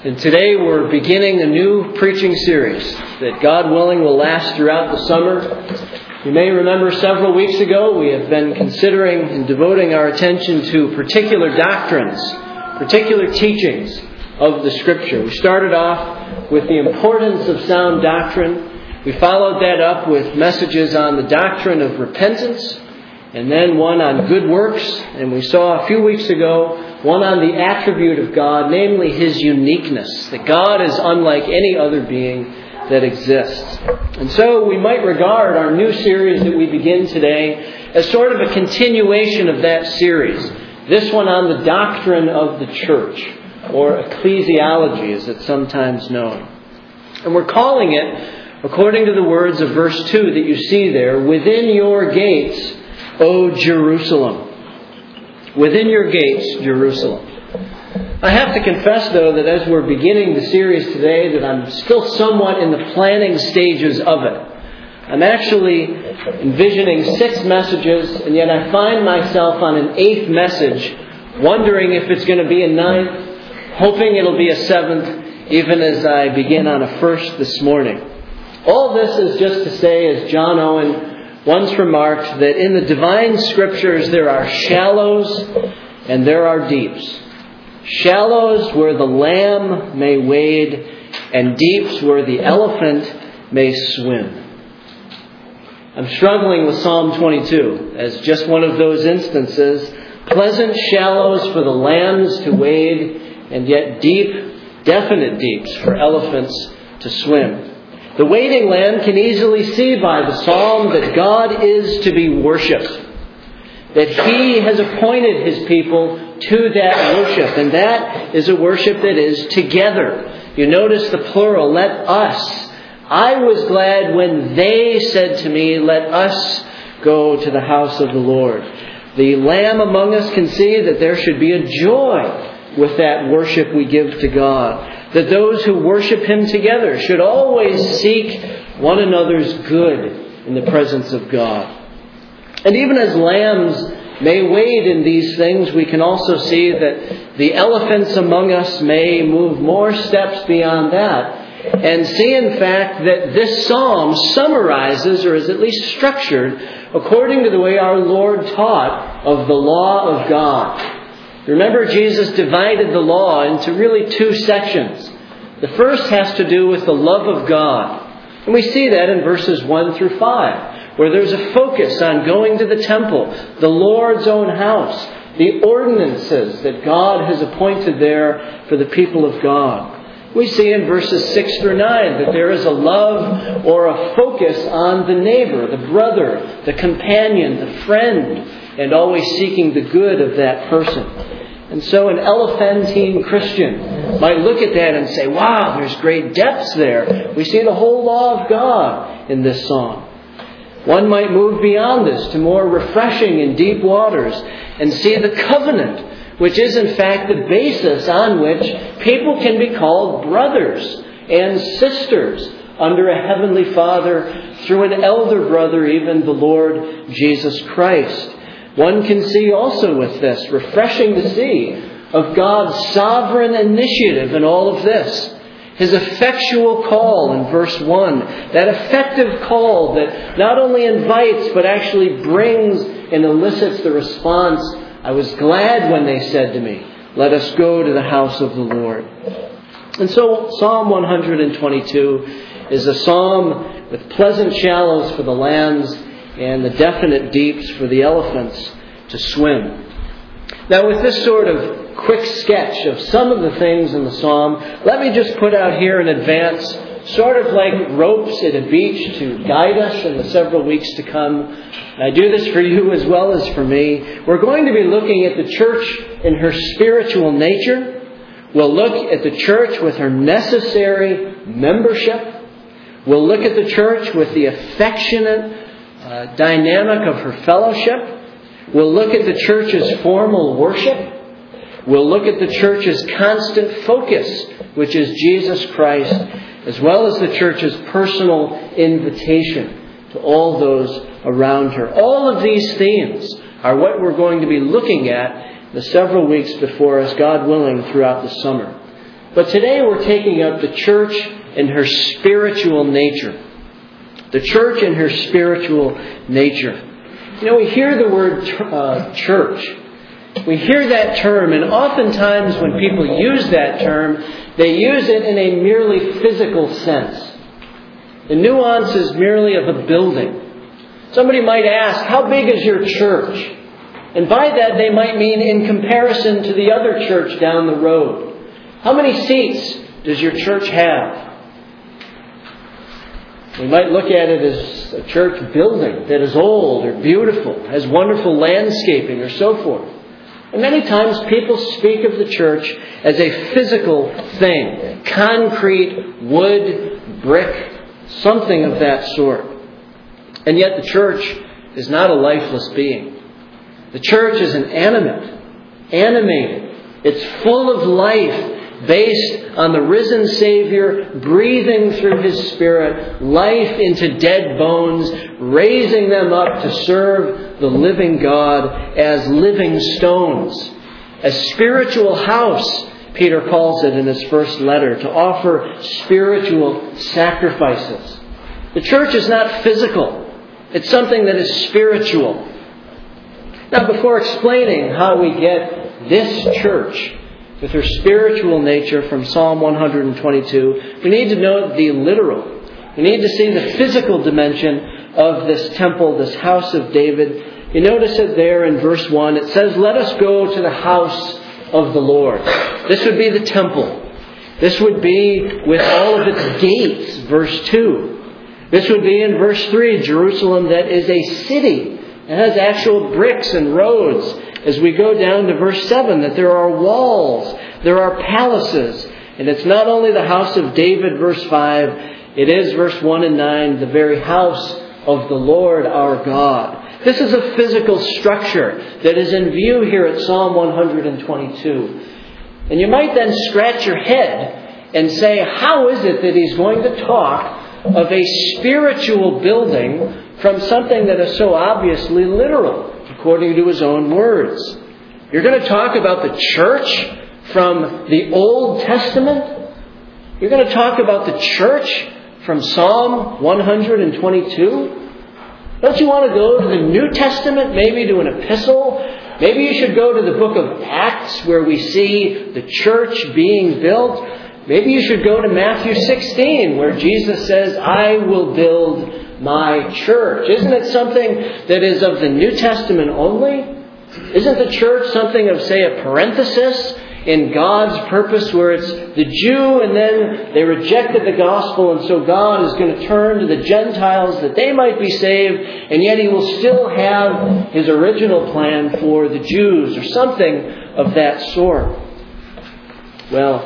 And today we're beginning a new preaching series that, God willing, will last throughout the summer. You may remember several weeks ago we have been considering and devoting our attention to particular doctrines, particular teachings of the Scripture. We started off with the importance of sound doctrine. We followed that up with messages on the doctrine of repentance, and then one on good works. And we saw a few weeks ago one on the attribute of God, namely His uniqueness, that God is unlike any other being that exists. And so we might regard our new series that we begin today as sort of a continuation of that series. This one on the doctrine of the church, or ecclesiology as it's sometimes known. And we're calling it, according to the words of verse 2 that you see there, "Within your gates, O Jerusalem." Within your gates, Jerusalem. I have to confess, though, that as we're beginning the series today, that I'm still somewhat in the planning stages of it. I'm actually envisioning 6 messages, and yet I find myself on an 8th message, wondering if it's going to be a 9th, hoping it'll be a 7th, even as I begin on a 1st this morning. All this is just to say, as John Owen once remarked, that in the divine Scriptures there are shallows and there are deeps. Shallows where the lamb may wade, and deeps where the elephant may swim. I'm struggling with Psalm 22 as just one of those instances. Pleasant shallows for the lambs to wade, and yet deep, definite deeps for elephants to swim. The wading lamb can easily see by the psalm that God is to be worshipped, that He has appointed His people to that worship, and that is a worship that is together. You notice the plural, let us. I was glad when they said to me, let us go to the house of the Lord. The lamb among us can see that there should be a joy with that worship we give to God. That those who worship Him together should always seek one another's good in the presence of God. And even as lambs may wade in these things, we can also see that the elephants among us may move more steps beyond that, and see in fact that this psalm summarizes, or is at least structured, according to the way our Lord taught of the law of God. Remember, Jesus divided the law into really 2 sections. The first has to do with the love of God. And we see that in verses 1 through 5, where there's a focus on going to the temple, the Lord's own house, the ordinances that God has appointed there for the people of God. We see in verses 6 through 9 that there is a love or a focus on the neighbor, the brother, the companion, the friend, and always seeking the good of that person. And so an elephantine Christian might look at that and say, wow, there's great depths there. We see the whole law of God in this psalm. One might move beyond this to more refreshing and deep waters and see the covenant, which is in fact the basis on which people can be called brothers and sisters under a heavenly Father, through an elder brother, even the Lord Jesus Christ. One can see also with this, refreshing to see, of God's sovereign initiative in all of this. His effectual call in verse 1, that effective call that not only invites but actually brings and elicits the response, I was glad when they said to me, let us go to the house of the Lord. And so Psalm 122 is a psalm with pleasant shallows for the lambs and the definite deeps for the elephants to swim. Now, with this sort of quick sketch of some of the things in the psalm, let me just put out here in advance, sort of like ropes at a beach to guide us in the several weeks to come. And I do this for you as well as for me. We're going to be looking at the church in her spiritual nature. We'll look at the church with her necessary membership. We'll look at the church with the affectionate dynamic of her fellowship. We'll look at the church's formal worship. We'll look at the church's constant focus, which is Jesus Christ, as well as the church's personal invitation to all those around her. All of these themes are what we're going to be looking at the several weeks before us, God willing, throughout the summer. But today we're taking up the church and her spiritual nature. The church and her spiritual nature. You know, we hear the word church. We hear that term, and oftentimes when people use that term, they use it in a merely physical sense. The nuance is merely of a building. Somebody might ask, how big is your church? And by that they might mean in comparison to the other church down the road. How many seats does your church have? We might look at it as a church building that is old or beautiful, has wonderful landscaping or so forth. And many times people speak of the church as a physical thing. Concrete, wood, brick, something of that sort. And yet the church is not a lifeless being. The church is an animated. It's full of life, based on the risen Savior breathing through His Spirit life into dead bones, raising them up to serve the living God as living stones. A spiritual house, Peter calls it in his first letter, to offer spiritual sacrifices. The church is not physical. It's something that is spiritual. Now, before explaining how we get this church with her spiritual nature from Psalm 122, we need to note the literal. We need to see the physical dimension of this temple, this house of David. You notice it there in verse 1. It says, "Let us go to the house of the Lord." This would be the temple. This would be with all of its gates, verse 2. This would be in verse 3, Jerusalem that is a city. It has actual bricks and roads. As we go down to verse 7, that there are walls, there are palaces. And it's not only the house of David, verse 5, it is, verse 1 and 9, the very house of the Lord our God. This is a physical structure that is in view here at Psalm 122. And you might then scratch your head and say, how is it that he's going to talk of a spiritual building from something that is so obviously literal, according to his own words? You're going to talk about the church from the Old Testament? You're going to talk about the church from Psalm 122? Don't you want to go to the New Testament, maybe to an epistle? Maybe you should go to the book of Acts where we see the church being built. Maybe you should go to Matthew 16 where Jesus says, "I will build my church." Isn't it something that is of the New Testament only? Isn't the church something of, say, a parenthesis in God's purpose where it's the Jew and then they rejected the gospel and so God is going to turn to the Gentiles that they might be saved, and yet He will still have His original plan for the Jews or something of that sort? Well,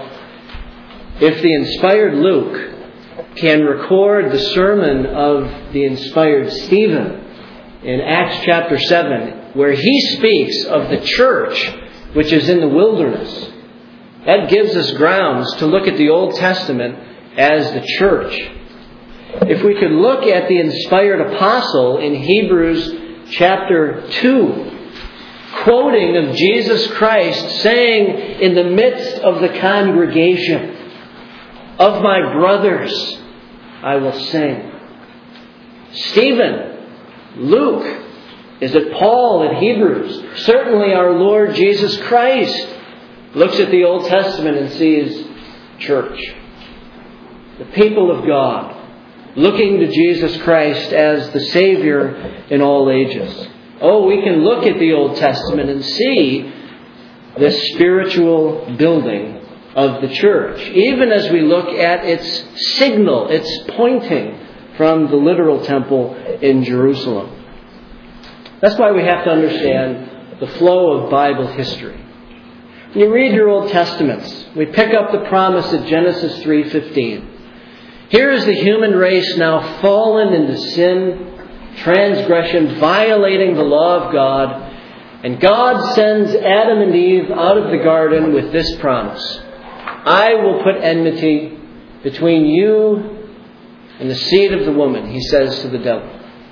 if the inspired Luke can record the sermon of the inspired Stephen in Acts chapter 7, where he speaks of the church which is in the wilderness, that gives us grounds to look at the Old Testament as the church. If we could look at the inspired apostle in Hebrews chapter 2, quoting of Jesus Christ saying in the midst of the congregation, "Of my brothers I will sing." Stephen, Luke, is it Paul in Hebrews? Certainly our Lord Jesus Christ looks at the Old Testament and sees church. The people of God looking to Jesus Christ as the Savior in all ages. Oh, we can look at the Old Testament and see this spiritual building of the church, even as we look at its signal, its pointing from the literal temple in Jerusalem. That's why we have to understand the flow of Bible history. When you read your Old Testaments, we pick up the promise at Genesis 3:15. Here is the human race now fallen into sin, transgression, violating the law of God, and God sends Adam and Eve out of the garden with this promise: "I will put enmity between you and the seed of the woman," He says to the devil.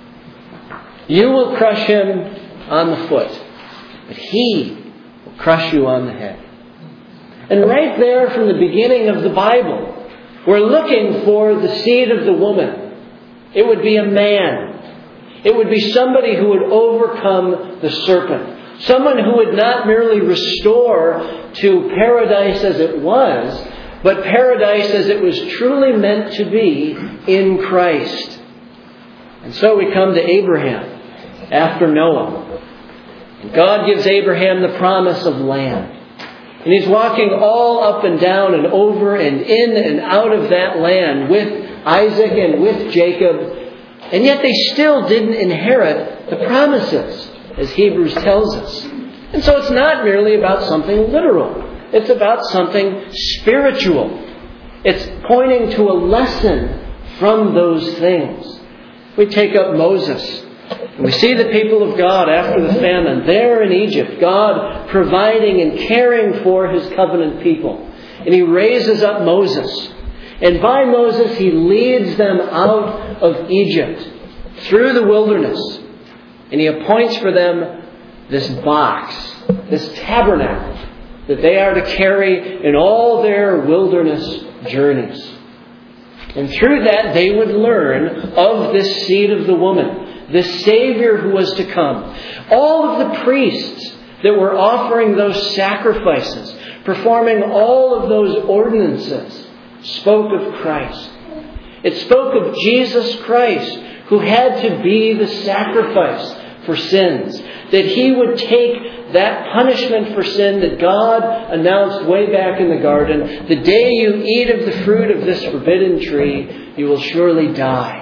"You will crush him on the foot, but he will crush you on the head." And right there from the beginning of the Bible, we're looking for the seed of the woman. It would be a man. It would be somebody who would overcome the serpent. Someone who would not merely restore to paradise as it was, but paradise as it was truly meant to be in Christ. And so we come to Abraham after Noah. And God gives Abraham the promise of land. And he's walking all up and down and over and in and out of that land with Isaac and with Jacob. And yet they still didn't inherit the promises, as Hebrews tells us. And so it's not merely about something literal. It's about something spiritual. It's pointing to a lesson from those things. We take up Moses. And we see the people of God after the famine there in Egypt, God providing and caring for His covenant people. And He raises up Moses. And by Moses, He leads them out of Egypt through the wilderness. And He appoints for them this box, this tabernacle, that they are to carry in all their wilderness journeys. And through that, they would learn of this seed of the woman, this Savior who was to come. All of the priests that were offering those sacrifices, performing all of those ordinances, spoke of Christ. It spoke of Jesus Christ, who had to be the sacrifice for sins. That He would take that punishment for sin that God announced way back in the garden. The day you eat of the fruit of this forbidden tree, you will surely die.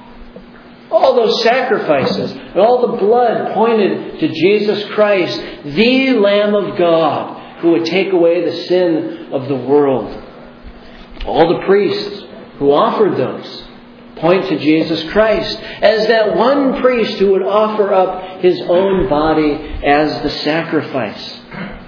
All those sacrifices and all the blood pointed to Jesus Christ, the Lamb of God, who would take away the sin of the world. All the priests who offered those point to Jesus Christ as that one priest who would offer up His own body as the sacrifice.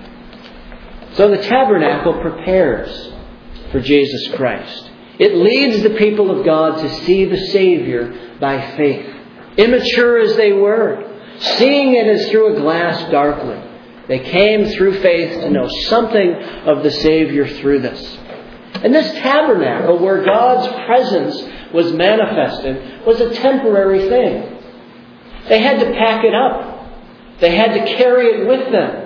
So the tabernacle prepares for Jesus Christ. It leads the people of God to see the Savior by faith. Immature as they were, seeing it as through a glass darkly, they came through faith to know something of the Savior through this. And this tabernacle, where God's presence was manifested, was a temporary thing. They had to pack it up. They had to carry it with them.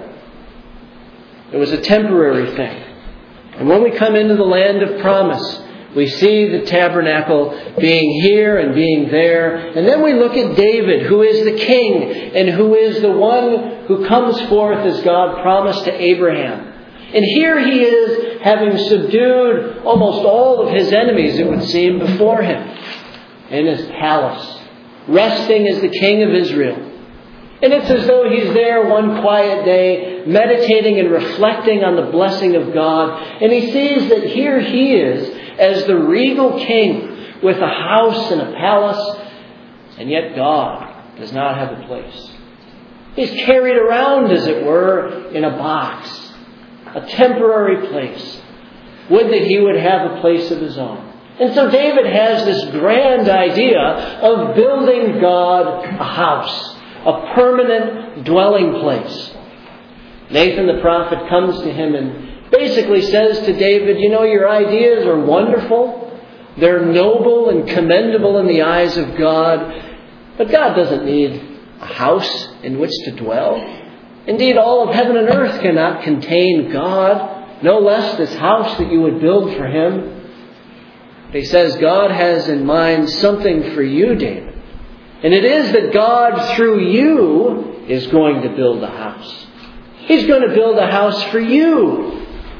It was a temporary thing. And when we come into the land of promise, we see the tabernacle being here and being there. And then we look at David, who is the king and who is the one who comes forth as God promised to Abraham. And here he is, having subdued almost all of his enemies, it would seem, before him in his palace, resting as the king of Israel. And it's as though he's there one quiet day, meditating and reflecting on the blessing of God. And he sees that here he is as the regal king with a house and a palace, and yet God does not have a place. He's carried around, as it were, in a box. A temporary place. Would that he would have a place of his own. And so David has this grand idea of building God a house. A permanent dwelling place. Nathan the prophet comes to him and basically says to David, you know, your ideas are wonderful. They're noble and commendable in the eyes of God. But God doesn't need a house in which to dwell. Indeed, all of heaven and earth cannot contain God, no less this house that you would build for Him. But he says God has in mind something for you, David. And it is that God, through you, is going to build a house. He's going to build a house for you.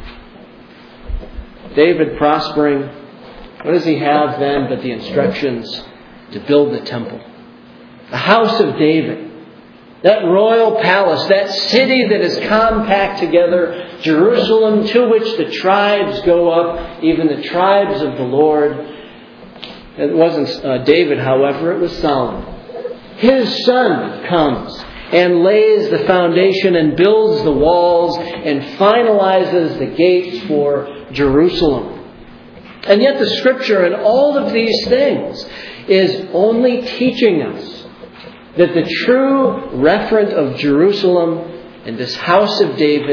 David prospering, what does he have then but the instructions to build the temple? The house of David. That royal palace, that city that is compact together, Jerusalem, to which the tribes go up, even the tribes of the Lord. It wasn't David, however, it was Solomon. His son comes and lays the foundation and builds the walls and finalizes the gates for Jerusalem. And yet the Scripture in all of these things is only teaching us that the true referent of Jerusalem and this house of David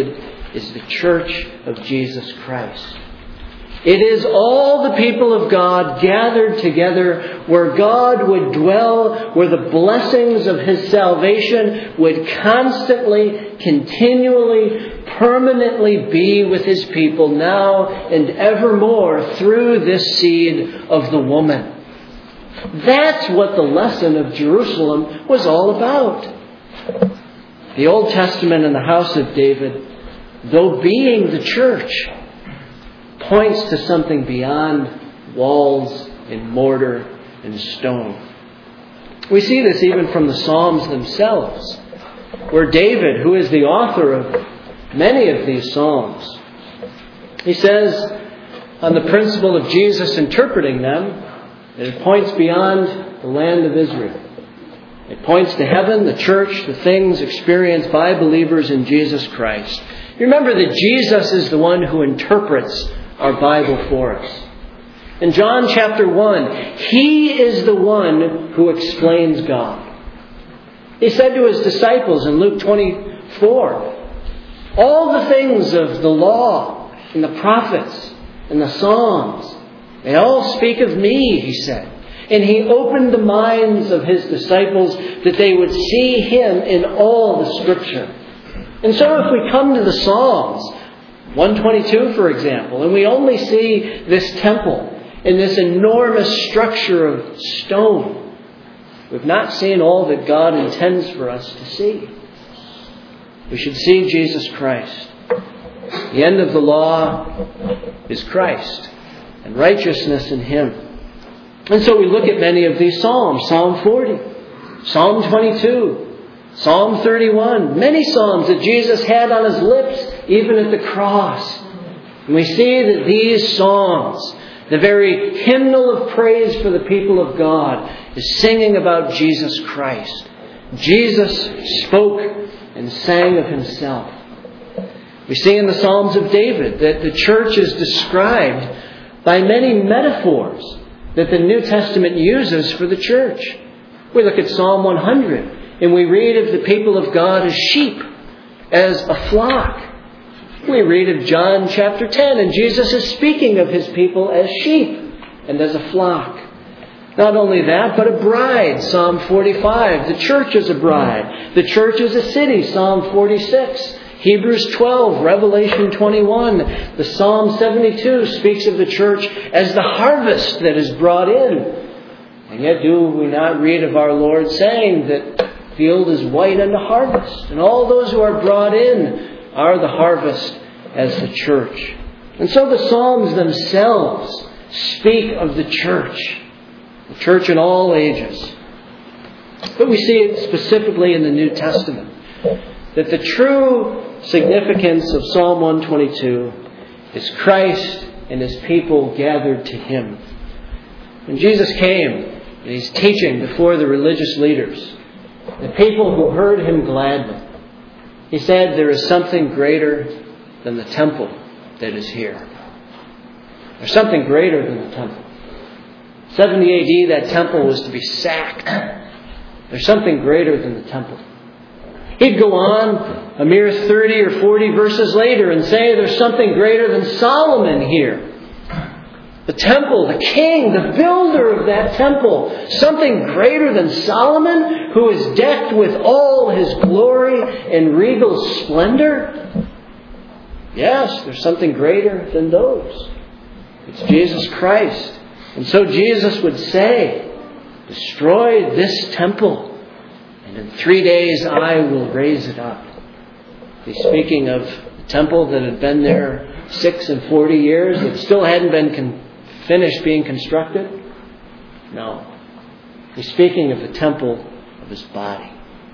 is the church of Jesus Christ. It is all the people of God gathered together where God would dwell, where the blessings of His salvation would constantly, continually, permanently be with His people now and evermore through this seed of the woman. That's what the lesson of Jerusalem was all about. The Old Testament and the house of David, though being the church, points to something beyond walls and mortar and stone. We see this even from the Psalms themselves, where David, who is the author of many of these Psalms, he says on the principle of Jesus interpreting them, that it points beyond the land of Israel. It points to heaven, the church, the things experienced by believers in Jesus Christ. You remember that Jesus is the one who interprets our Bible for us. In John chapter 1, He is the one who explains God. He said to His disciples in Luke 24, all the things of the law and the prophets and the Psalms, they all speak of me, He said. And He opened the minds of His disciples that they would see Him in all the Scripture. And so if we come to the Psalms, 122 for example, and we only see this temple in this enormous structure of stone, we've not seen all that God intends for us to see. We should see Jesus Christ. The end of the law is Christ and righteousness in Him. And so we look at many of these Psalms. Psalm 40, Psalm 22, Psalm 31. Many Psalms that Jesus had on His lips, even at the cross. And we see that these Psalms, the very hymnal of praise for the people of God, is singing about Jesus Christ. Jesus spoke and sang of Himself. We see in the Psalms of David that the church is described by many metaphors that the New Testament uses for the church. We look at Psalm 100 and we read of the people of God as sheep, as a flock. We read of John chapter 10 and Jesus is speaking of His people as sheep and as a flock. Not only that, but a bride, Psalm 45. The church is a bride. The church is a city, Psalm 46. Hebrews 12, Revelation 21, the Psalm 72 speaks of the church as the harvest that is brought in. And yet do we not read of our Lord saying that the field is white unto harvest, and all those who are brought in are the harvest as the church. And so the Psalms themselves speak of the church in all ages. But we see it specifically in the New Testament, that the true significance of Psalm 122 is Christ and His people gathered to Him. When Jesus came and He's teaching before the religious leaders, the people who heard Him gladly, He said, there is something greater than the temple that is here. There's something greater than the temple. 70 AD, that temple was to be sacked. There's something greater than the temple. He'd go on a mere 30 or 40 verses later and say there's something greater than Solomon here. The temple, the king, the builder of that temple. Something greater than Solomon, who is decked with all his glory and regal splendor? Yes, there's something greater than those. It's Jesus Christ. And so Jesus would say, destroy this temple, and in 3 days I will raise it up. He's speaking of the temple that had been there 6 and 40 years, that still hadn't been finished being constructed. No. He's speaking of the temple of His body.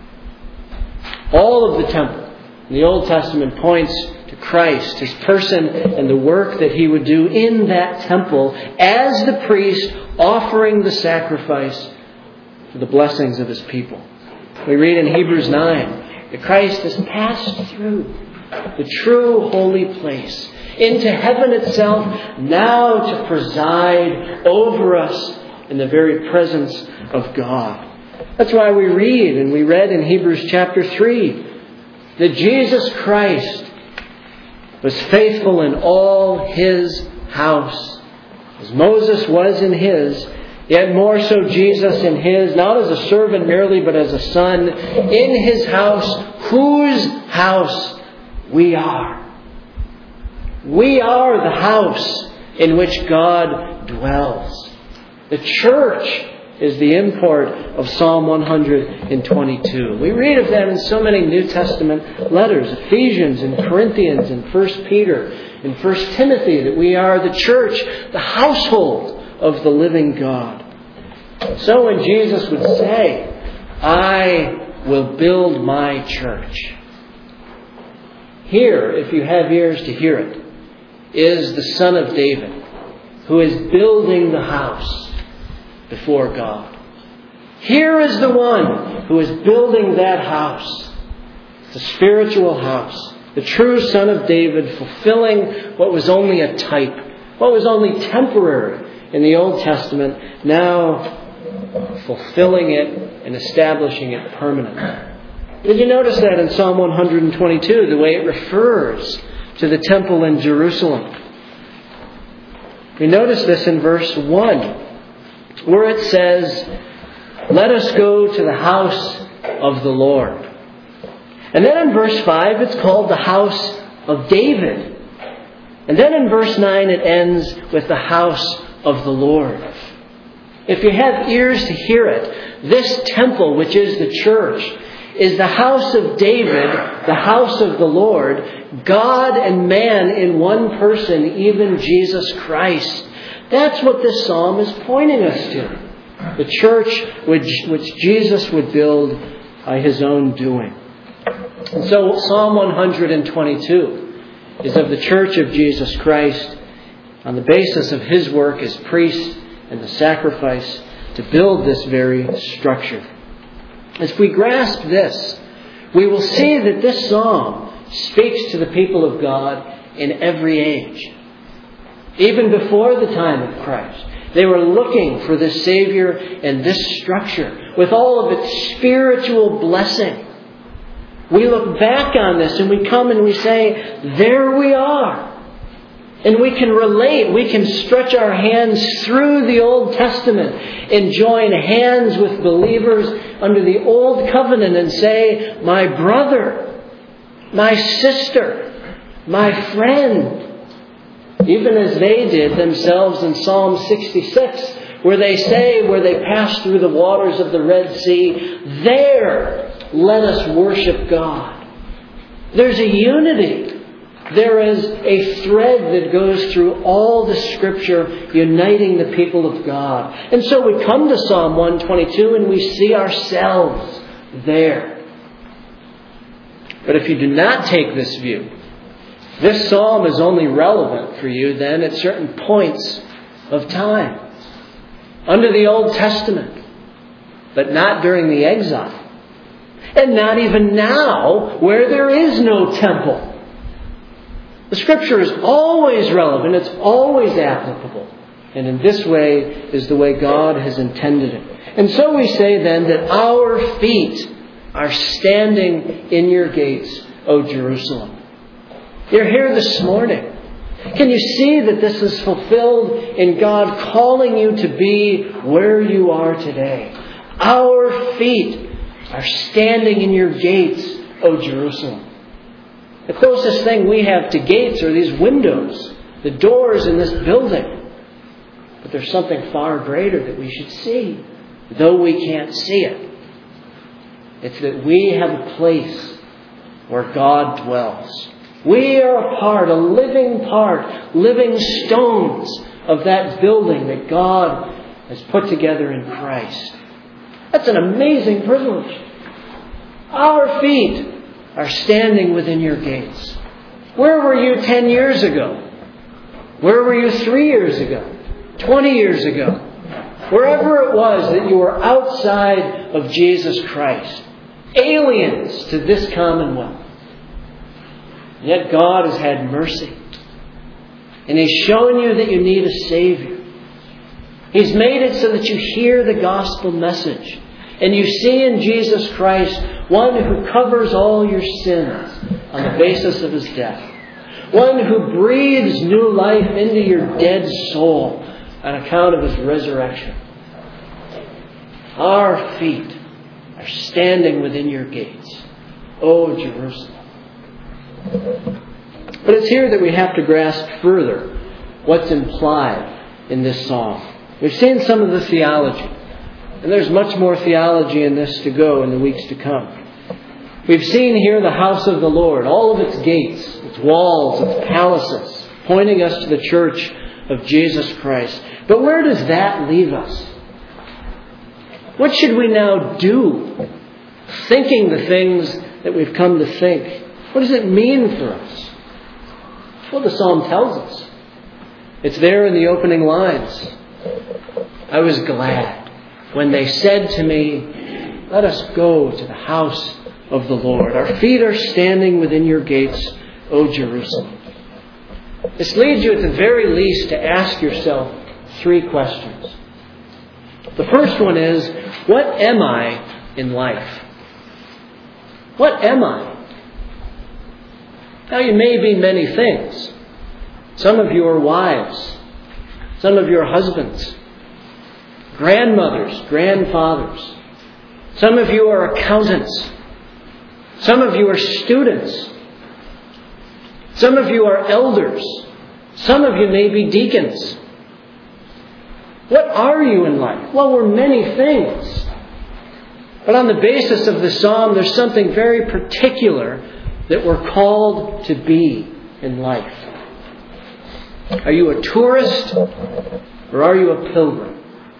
All of the temple in the Old Testament points to Christ, His person, and the work that He would do in that temple as the priest offering the sacrifice for the blessings of His people. We read in Hebrews 9 that Christ has passed through the true holy place into heaven itself, now to preside over us in the very presence of God. That's why we read in Hebrews chapter 3 that Jesus Christ was faithful in all his house. As Moses was in his, yet more so Jesus in his, not as a servant merely, but as a son, in his house, whose house we are. We are the house in which God dwells. The church is the import of Psalm 122. We read of that in so many New Testament letters, Ephesians and Corinthians and 1 Peter and 1 Timothy, that we are the church, the household of the living God. So when Jesus would say, I will build my church, here, if you have ears to hear it, is the Son of David, who is building the house before God. Here is the one who is building that house, the spiritual house, the true Son of David, fulfilling what was only a type, what was only temporary in the Old Testament, now fulfilling it and establishing it permanently. Did you notice that in Psalm 122, the way it refers to the temple in Jerusalem? We notice this in verse 1, where it says, let us go to the house of the Lord. And then in verse 5, it's called the house of David. And then in verse 9, it ends with the house of the Lord. If you have ears to hear it, this temple, which is the church, is the house of David, the house of the Lord, God and man in one person, even Jesus Christ. That's what this psalm is pointing us to. The church which Jesus would build by his own doing. And so Psalm 122 is of the church of Jesus Christ on the basis of his work as priest and the sacrifice to build this very structure. As we grasp this, we will see that this psalm speaks to the people of God in every age. Even before the time of Christ, they were looking for this Savior and this structure with all of its spiritual blessing. We look back on this and we come and we say, there we are. And we can relate, we can stretch our hands through the Old Testament and join hands with believers under the Old Covenant and say, my brother, my sister, my friend. Even as they did themselves in Psalm 66, where they say, where they pass through the waters of the Red Sea, there let us worship God. There's a unity. There is a thread that goes through all the Scripture uniting the people of God. And so we come to Psalm 122 and we see ourselves there. But if you do not take this view, this psalm is only relevant for you then at certain points of time. Under the Old Testament, but not during the exile. And not even now, where there is no temple. The Scripture is always relevant. It's always applicable. And in this way is the way God has intended it. And so we say then that our feet are standing in your gates, O Jerusalem. You're here this morning. Can you see that this is fulfilled in God calling you to be where you are today? Our feet are standing in your gates, O Jerusalem. The closest thing we have to gates are these windows, the doors in this building. But there's something far greater that we should see, though we can't see it. It's that we have a place where God dwells. We are a part, a living stones of that building that God has put together in Christ. That's an amazing privilege. Our feet are standing within your gates. Where were you 10 years ago? Where were you 3 years ago? 20 years ago? Wherever it was that you were outside of Jesus Christ. Aliens to this commonwealth. Yet God has had mercy. And He's shown you that you need a Savior. He's made it so that you hear the gospel message. And you see in Jesus Christ one who covers all your sins on the basis of His death. One who breathes new life into your dead soul on account of His resurrection. Our feet are standing within your gates, O Jerusalem. But it's here that we have to grasp further what's implied in this psalm. We've seen some of the theology, and there's much more theology in this to go in the weeks to come. We've seen here the house of the Lord, all of its gates, its walls, its palaces, pointing us to the church of Jesus Christ. But where does that leave us? What should we now do, thinking the things that we've come to think? What does it mean for us? Well, the psalm tells us. It's there in the opening lines. I was glad when they said to me, let us go to the house of the Lord. Our feet are standing within your gates, O Jerusalem. This leads you at the very least to ask yourself 3 questions. The first one is, what am I in life? What am I? Now, you may be many things. Some of you are wives. Some of you are husbands. Grandmothers, grandfathers. Some of you are accountants. Some of you are students. Some of you are elders. Some of you may be deacons. What are you in life? Well, we're many things. But on the basis of the psalm, there's something very particular that we're called to be in life. Are you a tourist or are you a pilgrim?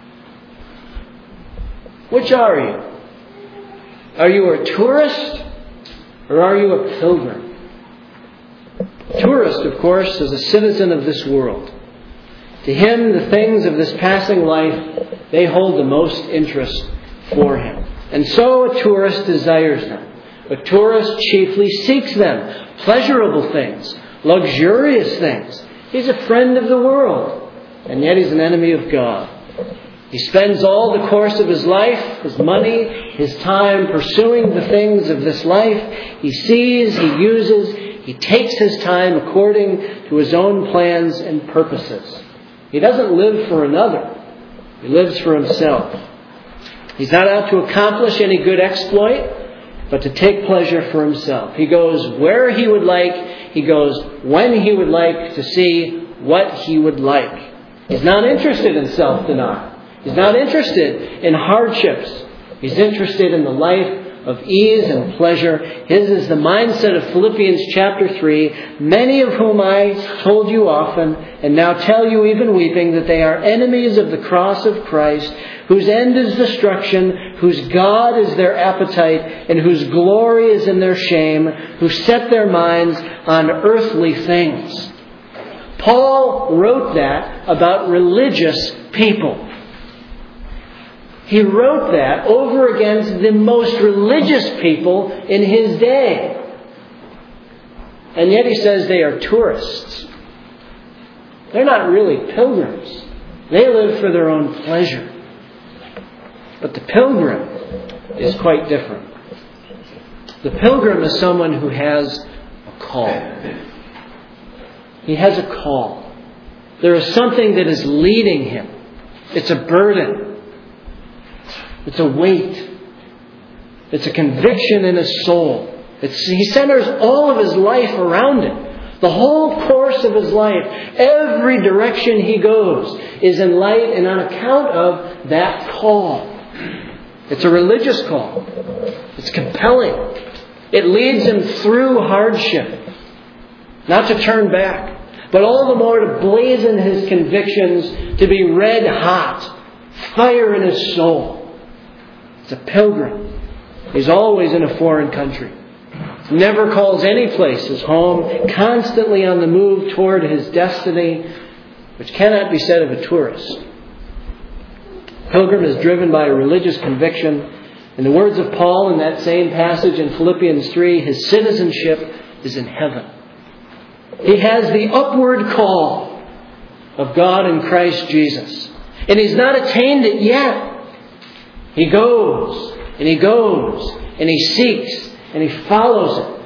Which are you? Are you a tourist or are you a pilgrim? A tourist, of course, is a citizen of this world. To him, the things of this passing life, they hold the most interest for him. And so a tourist desires them. A tourist chiefly seeks them. Pleasurable things, luxurious things. He's a friend of the world, and yet he's an enemy of God. He spends all the course of his life, his money, his time pursuing the things of this life. He sees, he uses, he takes his time according to his own plans and purposes. He doesn't live for another. He lives for himself. He's not out to accomplish any good exploit, but to take pleasure for himself. He goes where he would like. He goes when he would like to see what he would like. He's not interested in self-denial. He's not interested in hardships. He's interested in the life of ease and pleasure. His is the mindset of Philippians chapter 3, many of whom I told you often, and now tell you even weeping, that they are enemies of the cross of Christ, whose end is destruction, whose God is their appetite, and whose glory is in their shame, who set their minds on earthly things. Paul wrote that about religious people. He wrote that over against the most religious people in his day. And yet he says they are tourists. They're not really pilgrims. They live for their own pleasure. But the pilgrim is quite different. The pilgrim is someone who has a call. He has a call. There is something that is leading him. It's a burden. It's a weight. It's a conviction in his soul. He centers all of his life around it. The whole course of his life, every direction he goes, is in light and on account of that call. It's a religious call. It's compelling. It leads him through hardship. Not to turn back, but all the more to blazon his convictions, to be red hot, fire in his soul. It's a pilgrim. He's always in a foreign country. Never calls any place his home. Constantly on the move toward his destiny, which cannot be said of a tourist. Pilgrim is driven by a religious conviction. In the words of Paul in that same passage in Philippians 3, his citizenship is in heaven. He has the upward call of God in Christ Jesus. And he's not attained it yet. He goes, and he goes, and he seeks, and he follows it.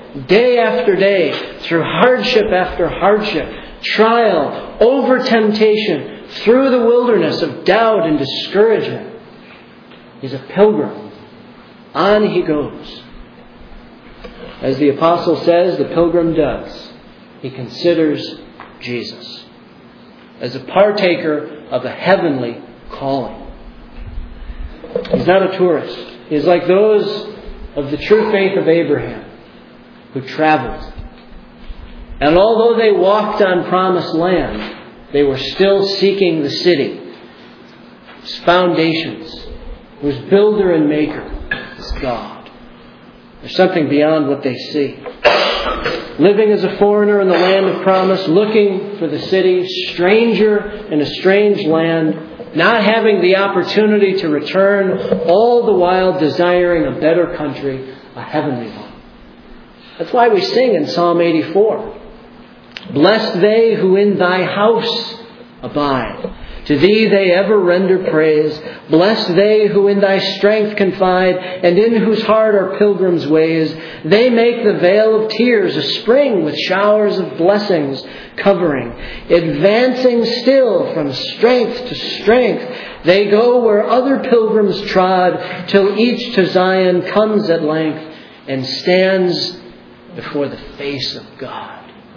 day after day, through hardship after hardship, trial, over temptation, through the wilderness of doubt and discouragement. He's a pilgrim. On he goes. As the apostle says, the pilgrim does. He considers Jesus as a partaker of a heavenly calling. He's not a tourist. He's like those of the true faith of Abraham who traveled. And although they walked on promised land, they were still seeking the city, its foundations, whose builder and maker is God. There's something beyond what they see. Living as a foreigner in the land of promise, looking for the city, stranger in a strange land, not having the opportunity to return, all the while desiring a better country, a heavenly one. That's why we sing in Psalm 84. Blessed they who in thy house abide. To thee they ever render praise. Blessed they who in thy strength confide, and in whose heart are pilgrims' ways. They make the vale of tears a spring with showers of blessings covering. Advancing still from strength to strength, they go where other pilgrims trod, till each to Zion comes at length and stands before the face of God.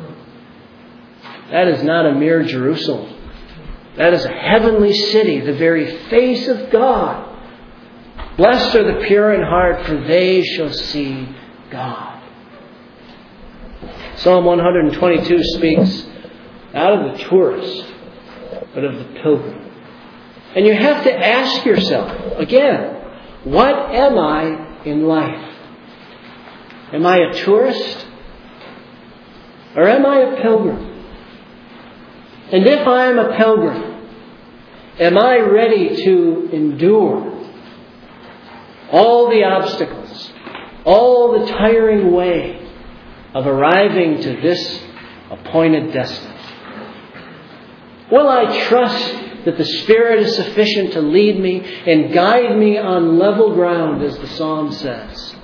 That is not a mere Jerusalem. That is a heavenly city, the very face of God. Blessed are the pure in heart, for they shall see God. Psalm 122 speaks not of the tourist, but of the pilgrim. And you have to ask yourself, again, what am I in life? Am I a tourist? Or am I a pilgrim? And if I am a pilgrim, am I ready to endure all the obstacles, all the tiring way of arriving to this appointed destiny? Will I trust that the Spirit is sufficient to lead me and guide me on level ground, as the Psalm says?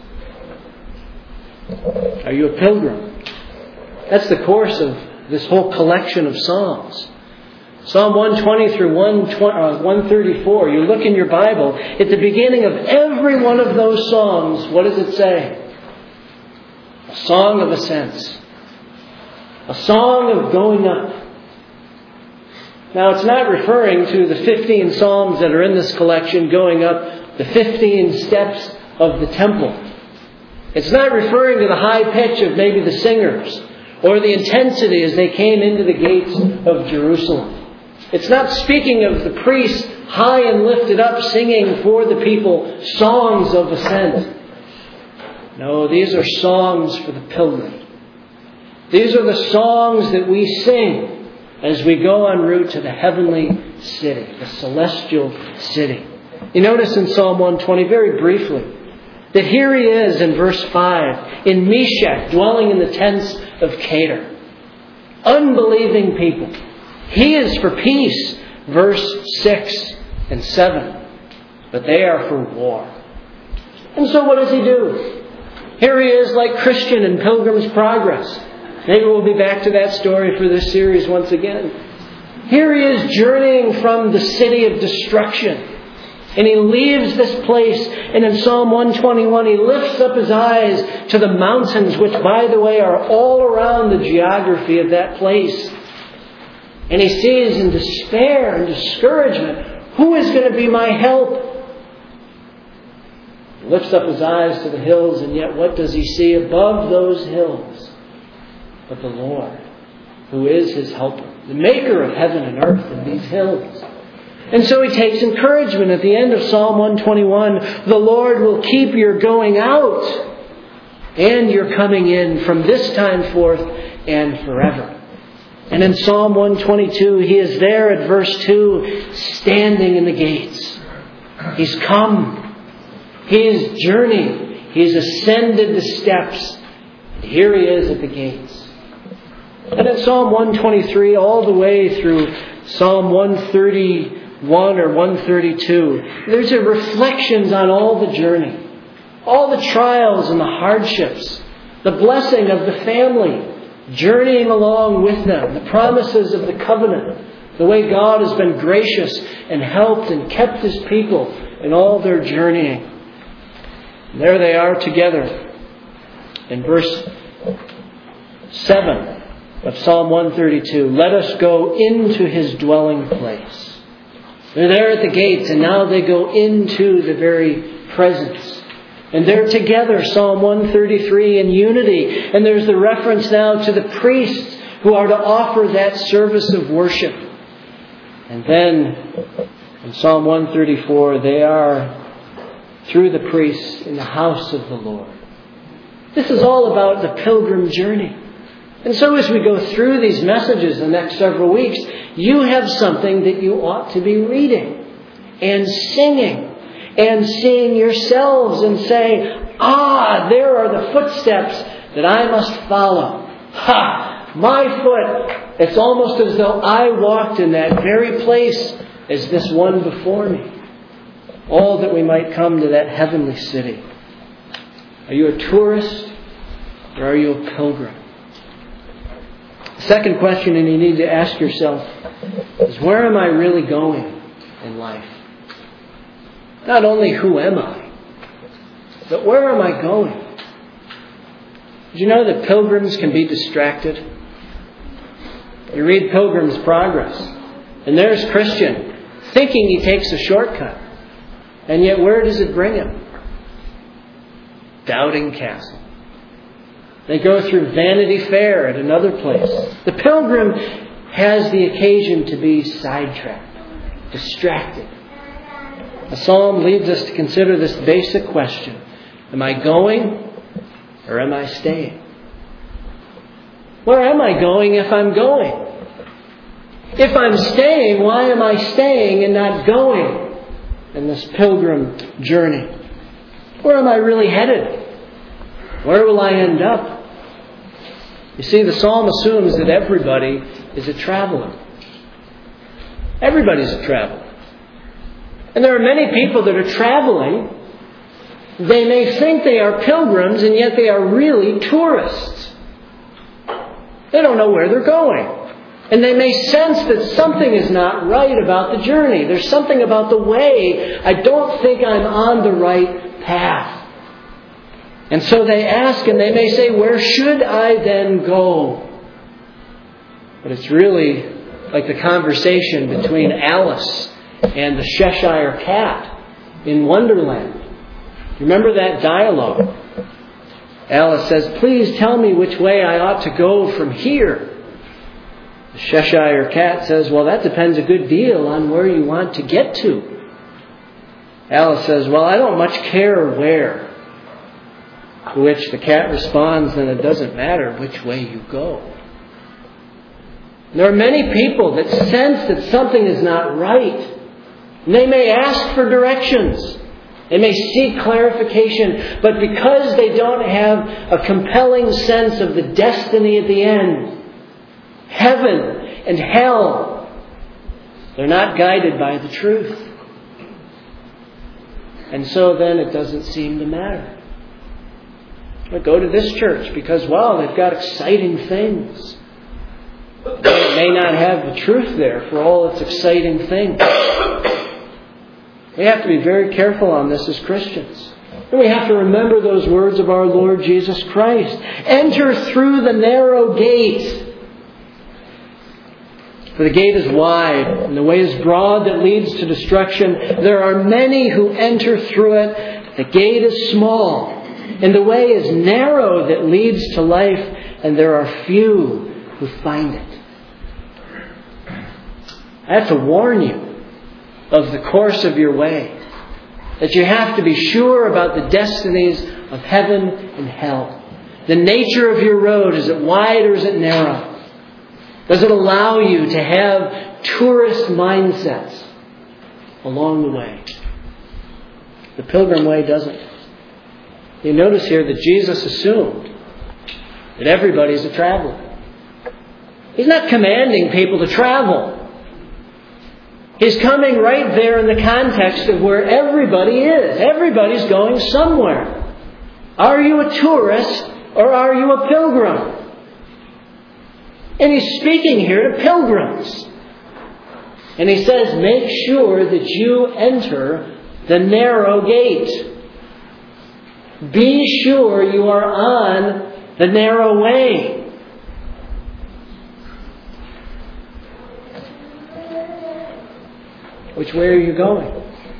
Are you a pilgrim? That's the course of this whole collection of Psalms. Psalm 120 through 134. You look in your Bible, at the beginning of every one of those Psalms, what does it say? A song of ascents. A song of going up. Now, it's not referring to the 15 Psalms that are in this collection going up the 15 steps of the temple. It's not referring to the high pitch of maybe the singers or the intensity as they came into the gates of Jerusalem. It's not speaking of the priests high and lifted up singing for the people songs of ascent. No, these are songs for the pilgrim. These are the songs that we sing as we go en route to the heavenly city, the celestial city. You notice in Psalm 120, very briefly, that here he is in verse 5, in Meshech, dwelling in the tents of Kedar. Unbelieving people. He is for peace, verse 6 and 7. But they are for war. And so what does he do? Here he is like Christian in Pilgrim's Progress. Maybe we'll be back to that story for this series once again. Here he is journeying from the city of destruction. And he leaves this place, and in Psalm 121 he lifts up his eyes to the mountains, which, by the way, are all around the geography of that place. And he sees in despair and discouragement, who is going to be my help? He lifts up his eyes to the hills, and yet what does he see above those hills? But the Lord, who is his helper, the maker of heaven and earth and these hills. And so he takes encouragement at the end of Psalm 121. The Lord will keep your going out and your coming in from this time forth and forever. And in Psalm 122, he is there at verse 2, standing in the gates. He's come. He's journeyed. He's ascended the steps. And here he is at the gates. And in Psalm 123, all the way through Psalm 131 or 132, there's a reflections on all the journey, all the trials and the hardships, the blessing of the family, journeying along with them, the promises of the covenant, the way God has been gracious and helped and kept His people in all their journeying. And there they are together in verse 7 of Psalm 132. Let us go into His dwelling place. They're there at the gates, and now they go into the very presence. And they're together, Psalm 133, in unity. And there's the reference now to the priests who are to offer that service of worship. And then, in Psalm 134, they are, through the priests, in the house of the Lord. This is all about the pilgrim journey. And so as we go through these messages the next several weeks, you have something that you ought to be reading and singing and seeing yourselves and saying, there are the footsteps that I must follow. My foot. It's almost as though I walked in that very place as this one before me. All that we might come to that heavenly city. Are you a tourist or are you a pilgrim? The second question you need to ask yourself is, where am I really going in life? Not only who am I, but where am I going? Did you know that pilgrims can be distracted? You read Pilgrim's Progress, and there's Christian thinking he takes a shortcut. And yet where does it bring him? Doubting Castle. They go through Vanity Fair at another place. The pilgrim has the occasion to be sidetracked, distracted. The psalm leads us to consider this basic question. Am I going or am I staying? Where am I going if I'm going? If I'm staying, why am I staying and not going in this pilgrim journey? Where am I really headed? Where will I end up? You see, the psalm assumes that everybody is a traveler. Everybody's a traveler. And there are many people that are traveling. They may think they are pilgrims, and yet they are really tourists. They don't know where they're going. And they may sense that something is not right about the journey. There's something about the way. I don't think I'm on the right path. And so they ask, and they may say, where should I then go? But it's really like the conversation between Alice and the Cheshire Cat in Wonderland. Remember that dialogue? Alice says, please tell me which way I ought to go from here. The Cheshire Cat says, well, that depends a good deal on where you want to get to. Alice says, well, I don't much care where. To which the cat responds, then it doesn't matter which way you go. There are many people that sense that something is not right. And they may ask for directions. They may seek clarification. But because they don't have a compelling sense of the destiny at the end, heaven and hell, they're not guided by the truth. And so then it doesn't seem to matter. I go to this church because, wow, they've got exciting things. It may not have the truth there for all its exciting things. We have to be very careful on this as Christians. And we have to remember those words of our Lord Jesus Christ. Enter through the narrow gate. For the gate is wide, and the way is broad that leads to destruction. There are many who enter through it. The gate is small, and the way is narrow that leads to life, and there are few who find it. I have to warn you of the course of your way, that you have to be sure about the destinies of heaven and hell. The nature of your road, is it wide or is it narrow? Does it allow you to have tourist mindsets along the way? The pilgrim way doesn't. You notice here that Jesus assumed that everybody's a traveler. He's not commanding people to travel. He's coming right there in the context of where everybody is. Everybody's going somewhere. Are you a tourist or are you a pilgrim? And he's speaking here to pilgrims. And he says, make sure that you enter the narrow gate. Be sure you are on the narrow way. Which way are you going?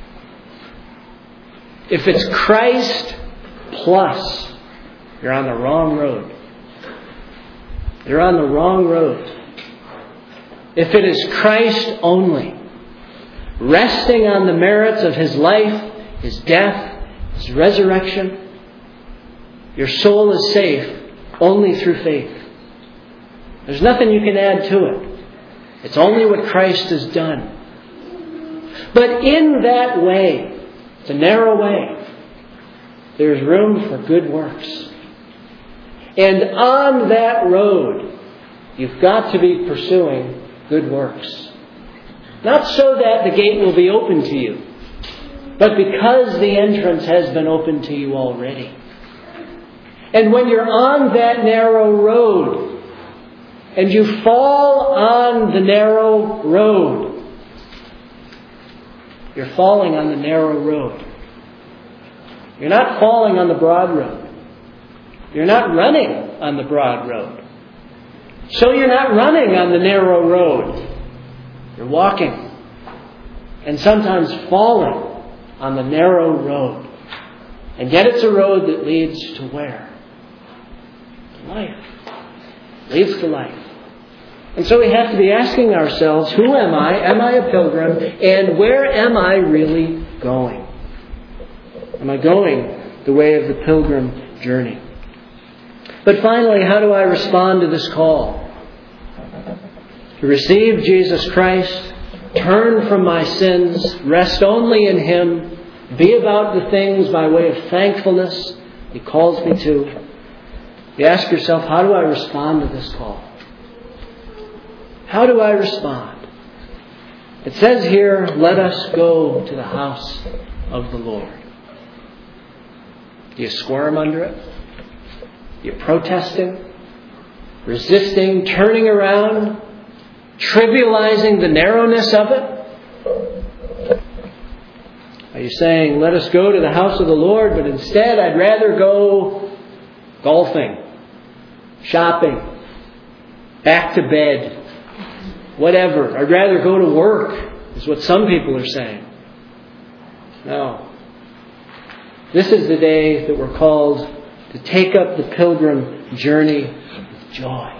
If it's Christ plus, you're on the wrong road. You're on the wrong road. If it is Christ only, resting on the merits of His life, His death, His resurrection, your soul is safe only through faith. There's nothing you can add to it. It's only what Christ has done. But in that way, it's a narrow way, there's room for good works. And on that road, you've got to be pursuing good works. Not so that the gate will be open to you, but because the entrance has been opened to you already. And when you're on that narrow road, and you fall on the narrow road, you're falling on the narrow road. You're not falling on the broad road. You're not running on the broad road. So you're not running on the narrow road. You're walking. And sometimes falling on the narrow road. And yet it's a road that leads to where? Life. Leads to life. And so we have to be asking ourselves, who am I? Am I a pilgrim? And where am I really going? Am I going the way of the pilgrim journey? But finally, how do I respond to this call? To receive Jesus Christ, turn from my sins, rest only in Him, be about the things by way of thankfulness He calls me to. You ask yourself, how do I respond to this call? How do I respond? It says here, let us go to the house of the Lord. Do you squirm under it? You're protesting, resisting, turning around, trivializing the narrowness of it? Are you saying, let us go to the house of the Lord, but instead I'd rather go golfing, shopping, back to bed, whatever. I'd rather go to work, is what some people are saying. No. This is the day that we're called to take up the pilgrim journey with joy.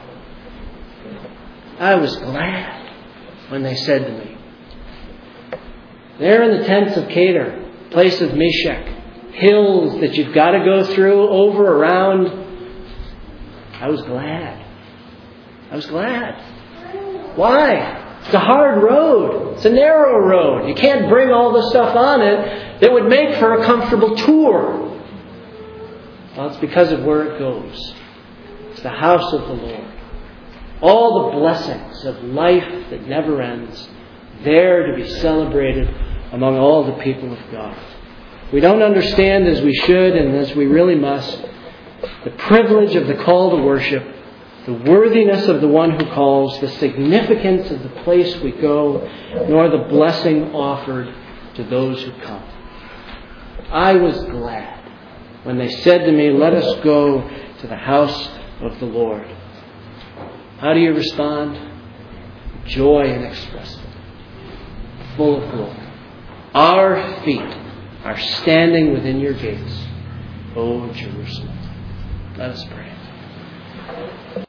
I was glad when they said to me, there in the tents of Kedar, place of Meshech, hills that you've got to go through, over, around, I was glad. I was glad. Why? It's a hard road. It's a narrow road. You can't bring all the stuff on it that would make for a comfortable tour. Well, it's because of where it goes. It's the house of the Lord. All the blessings of life that never ends, there to be celebrated among all the people of God. We don't understand as we should and as we really must the privilege of the call to worship, the worthiness of the one who calls, the significance of the place we go, nor the blessing offered to those who come. I was glad when they said to me, let us go to the house of the Lord. How do you respond? Joy inexpressible, full of glory. Our feet are standing within your gates, O Jerusalem. Let us pray.